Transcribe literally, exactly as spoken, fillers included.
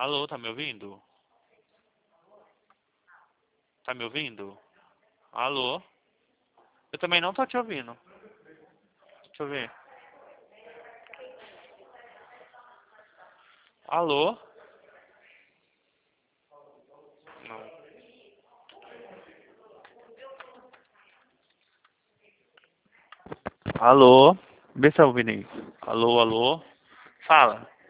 Alô, tá me ouvindo? Tá me ouvindo? Alô? Eu também não tô te ouvindo. Deixa eu ver. Alô? Não. Alô? Vê se tá ouvindo aí. Alô, alô? Fala.